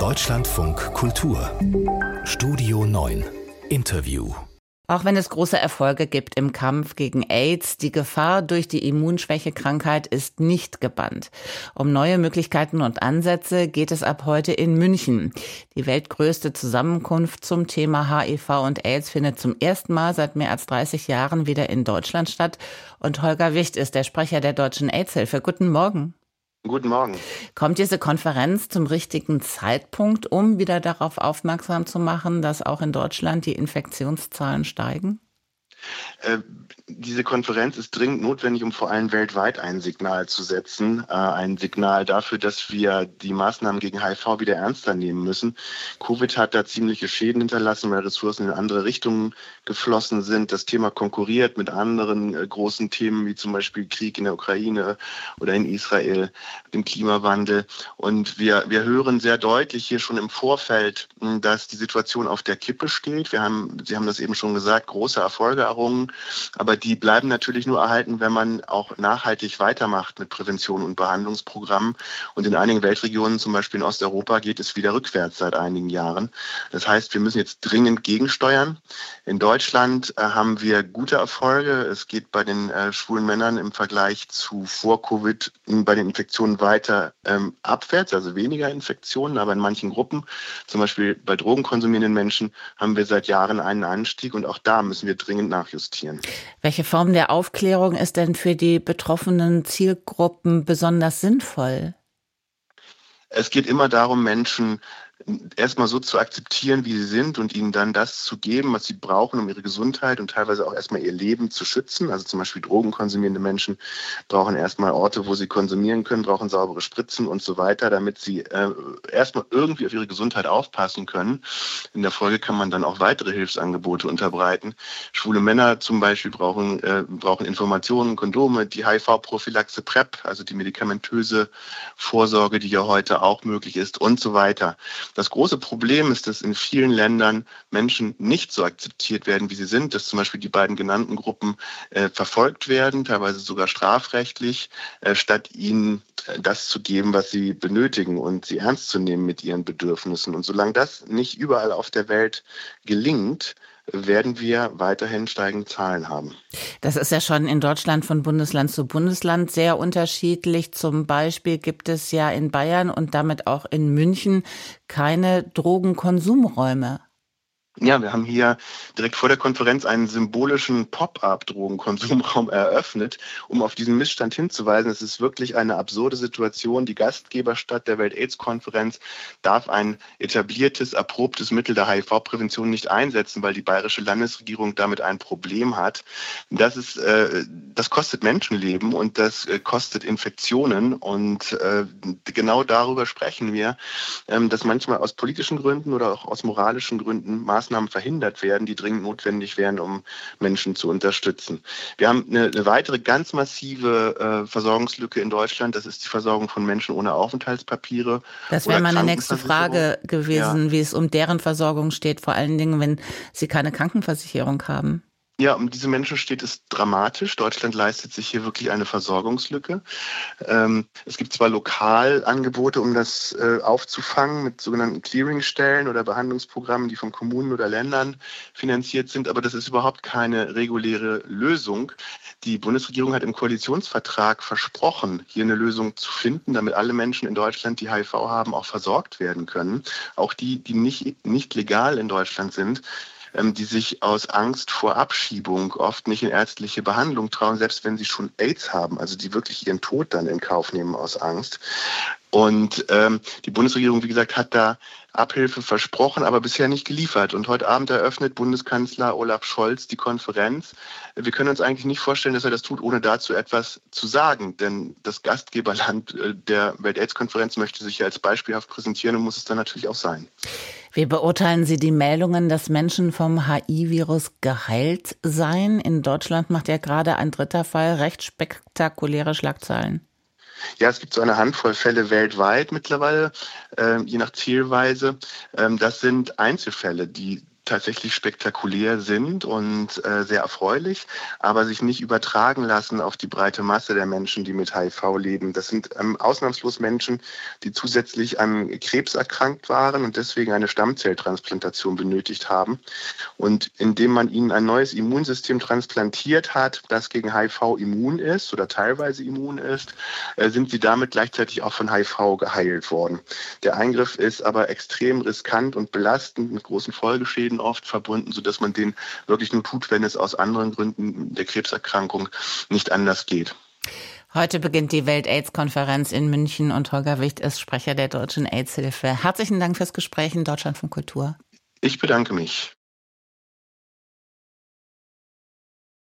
Deutschlandfunk Kultur Studio 9 Interview. Auch wenn es große Erfolge gibt im Kampf gegen AIDS, die Gefahr durch die Immunschwächekrankheit ist nicht gebannt. Um neue Möglichkeiten und Ansätze geht es ab heute in München. Die weltgrößte Zusammenkunft zum Thema HIV und AIDS findet zum ersten Mal seit mehr als 30 Jahren wieder in Deutschland statt. Und Holger Wicht ist der Sprecher der Deutschen AIDS-Hilfe. Guten Morgen. Guten Morgen. Kommt diese Konferenz zum richtigen Zeitpunkt, um wieder darauf aufmerksam zu machen, dass auch in Deutschland die Infektionszahlen steigen? Diese Konferenz ist dringend notwendig, um vor allem weltweit ein Signal zu setzen. Ein Signal dafür, dass wir die Maßnahmen gegen HIV wieder ernster nehmen müssen. Covid hat da ziemliche Schäden hinterlassen, weil Ressourcen in andere Richtungen geflossen sind. Das Thema konkurriert mit anderen großen Themen, wie zum Beispiel Krieg in der Ukraine oder in Israel, dem Klimawandel. Und wir hören sehr deutlich hier schon im Vorfeld, dass die Situation auf der Kippe steht. Sie haben das eben schon gesagt, große Erfolge errungen. Aber die bleiben natürlich nur erhalten, wenn man auch nachhaltig weitermacht mit Prävention und Behandlungsprogrammen. Und in einigen Weltregionen, zum Beispiel in Osteuropa, geht es wieder rückwärts seit einigen Jahren. Das heißt, wir müssen jetzt dringend gegensteuern. In Deutschland haben wir gute Erfolge. Es geht bei den schwulen Männern im Vergleich zu vor Covid bei den Infektionen weiter abwärts, also weniger Infektionen. Aber in manchen Gruppen, zum Beispiel bei drogenkonsumierenden Menschen, haben wir seit Jahren einen Anstieg. Und auch da müssen wir dringend nachjustieren. Welche Form der Aufklärung ist denn für die betroffenen Zielgruppen besonders sinnvoll? Es geht immer darum, Menschen erstmal so zu akzeptieren, wie sie sind und ihnen dann das zu geben, was sie brauchen, um ihre Gesundheit und teilweise auch erstmal ihr Leben zu schützen. Also zum Beispiel drogenkonsumierende Menschen brauchen erstmal Orte, wo sie konsumieren können, brauchen saubere Spritzen und so weiter, damit sie erstmal irgendwie auf ihre Gesundheit aufpassen können. In der Folge kann man dann auch weitere Hilfsangebote unterbreiten. Schwule Männer zum Beispiel brauchen Informationen, Kondome, die HIV-Prophylaxe PrEP, also die medikamentöse Vorsorge, die ja heute auch möglich ist und so weiter. Das große Problem ist, dass in vielen Ländern Menschen nicht so akzeptiert werden, wie sie sind, dass zum Beispiel die beiden genannten Gruppen verfolgt werden, teilweise sogar strafrechtlich, statt ihnen das zu geben, was sie benötigen und sie ernst zu nehmen mit ihren Bedürfnissen. Und solange das nicht überall auf der Welt gelingt, werden wir weiterhin steigende Zahlen haben. Das ist ja schon in Deutschland von Bundesland zu Bundesland sehr unterschiedlich. Zum Beispiel gibt es ja in Bayern und damit auch in München keine Drogenkonsumräume. Ja, wir haben hier direkt vor der Konferenz einen symbolischen Pop-up-Drogenkonsumraum eröffnet, um auf diesen Missstand hinzuweisen. Es ist wirklich eine absurde Situation. Die Gastgeberstadt der Welt-AIDS-Konferenz darf ein etabliertes, erprobtes Mittel der HIV-Prävention nicht einsetzen, weil die bayerische Landesregierung damit ein Problem hat. Das kostet Menschenleben und das kostet Infektionen. Und genau darüber sprechen wir, dass manchmal aus politischen Gründen oder auch aus moralischen Gründen Maßnahmen verhindert werden, die dringend notwendig wären, um Menschen zu unterstützen. Wir haben eine weitere ganz massive Versorgungslücke in Deutschland. Das ist die Versorgung von Menschen ohne Aufenthaltspapiere. Das wäre meine nächste Frage gewesen, wie es um deren Versorgung steht, vor allen Dingen, wenn sie keine Krankenversicherung haben. Ja, um diese Menschen steht es dramatisch. Deutschland leistet sich hier wirklich eine Versorgungslücke. Es gibt zwar Lokalangebote, um das aufzufangen mit sogenannten Clearingstellen oder Behandlungsprogrammen, die von Kommunen oder Ländern finanziert sind, aber das ist überhaupt keine reguläre Lösung. Die Bundesregierung hat im Koalitionsvertrag versprochen, hier eine Lösung zu finden, damit alle Menschen in Deutschland, die HIV haben, auch versorgt werden können. Auch die nicht legal in Deutschland sind, die sich aus Angst vor Abschiebung oft nicht in ärztliche Behandlung trauen, selbst wenn sie schon AIDS haben, also die wirklich ihren Tod dann in Kauf nehmen aus Angst. Und die Bundesregierung, wie gesagt, hat da Abhilfe versprochen, aber bisher nicht geliefert. Und heute Abend eröffnet Bundeskanzler Olaf Scholz die Konferenz. Wir können uns eigentlich nicht vorstellen, dass er das tut, ohne dazu etwas zu sagen. Denn das Gastgeberland der Welt-AIDS-Konferenz möchte sich ja als beispielhaft präsentieren und muss es dann natürlich auch sein. Wie beurteilen Sie die Meldungen, dass Menschen vom HIV-Virus geheilt seien? In Deutschland macht ja gerade ein dritter Fall recht spektakuläre Schlagzeilen. Ja, es gibt so eine Handvoll Fälle weltweit mittlerweile, je nach Zielweise. Das sind Einzelfälle, die tatsächlich spektakulär sind und sehr erfreulich, aber sich nicht übertragen lassen auf die breite Masse der Menschen, die mit HIV leben. Das sind ausnahmslos Menschen, die zusätzlich an Krebs erkrankt waren und deswegen eine Stammzelltransplantation benötigt haben. Und indem man ihnen ein neues Immunsystem transplantiert hat, das gegen HIV immun ist oder teilweise immun ist, sind sie damit gleichzeitig auch von HIV geheilt worden. Der Eingriff ist aber extrem riskant und belastend, mit großen Folgeschäden oft verbunden, sodass man den wirklich nur tut, wenn es aus anderen Gründen der Krebserkrankung nicht anders geht. Heute beginnt die Welt-AIDS-Konferenz in München und Holger Wicht ist Sprecher der Deutschen AIDS-Hilfe. Herzlichen Dank fürs Gespräch in Deutschlandfunk Kultur. Ich bedanke mich.